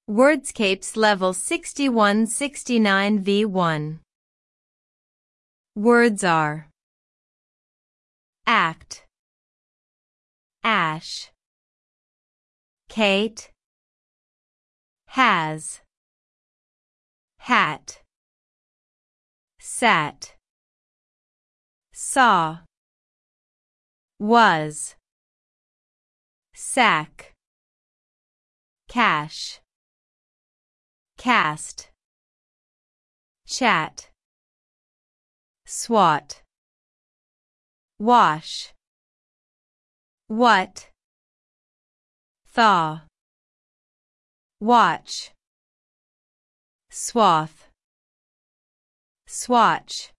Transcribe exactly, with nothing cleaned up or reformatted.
Wordscapes Level sixty-one sixty-nine V one. Words are act, ash, Kate, has, hat, sat, saw, was, sack, cash, cast, chat, swat, wash, what, thaw, watch, swath, swatch.